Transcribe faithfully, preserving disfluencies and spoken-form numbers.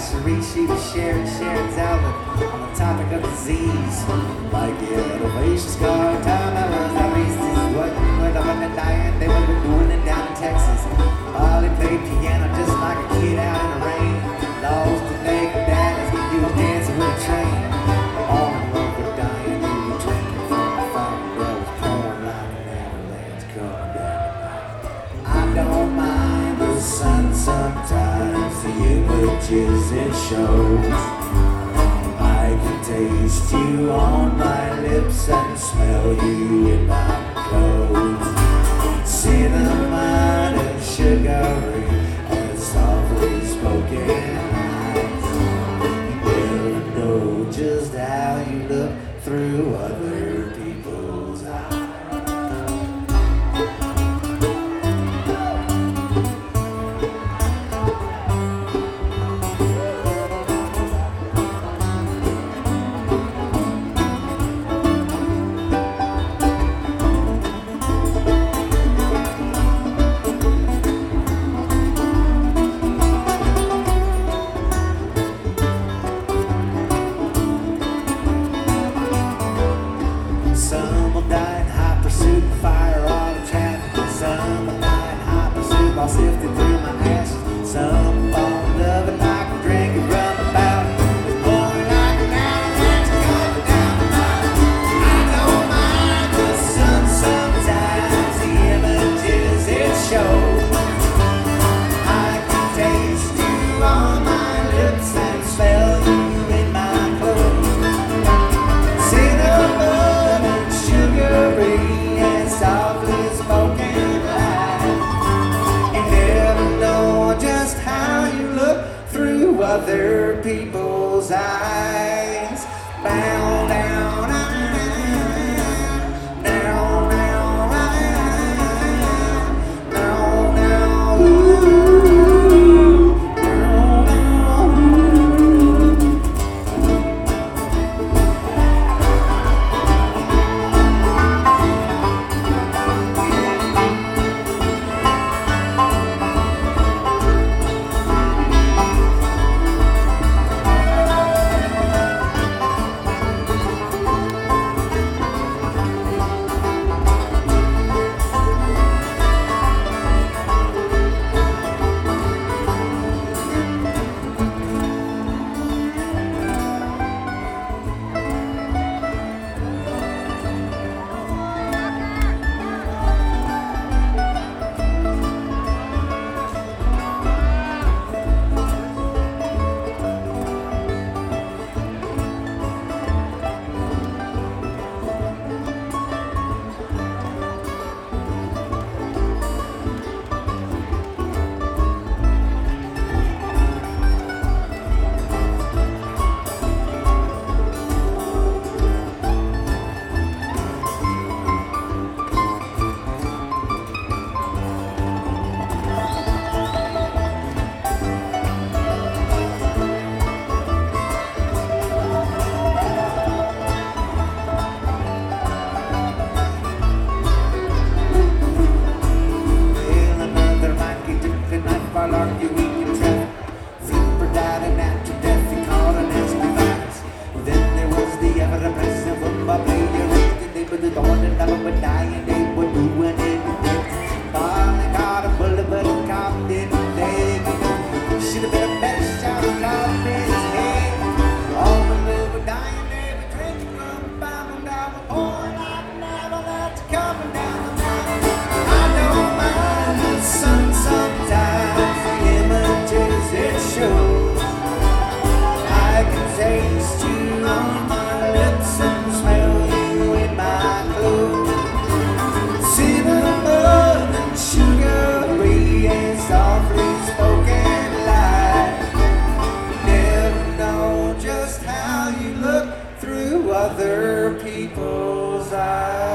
Cherie, she was sharing Sharon's outlook on the topic of disease. Like the elevation scar, time I was at least is what what I'm gonna die and they were doing it down in Texas. Molly played piano just like a kid out in the rain. Lost the naked dad, you were dancing with a train. All in love with Diane, you were drinking from a fountain that was pouring like an avalanche coming down. I don't mind the sun sometimes, the images it shows. I can taste you on my lips and smell you in my clothes. Cinnamon and sugary and softly spoken lines. You never know just how you look through other people's eyes. Some will die in hot pursuit, fire all the traffic. Some will die in hot pursuit while sifting through my ashes. Some fall in love and like a drink and run about. It's pouring like an avalanche coming down the mountain. I don't mind the sun sometimes, the images it shows. I can taste you on my lips and smell you in my clothes. Cinnamon and softly spoken lies. You never know just how you look through other people's eyes. Bow down, down, down, down, down, ooh, down, down, ooh. Other people's eyes.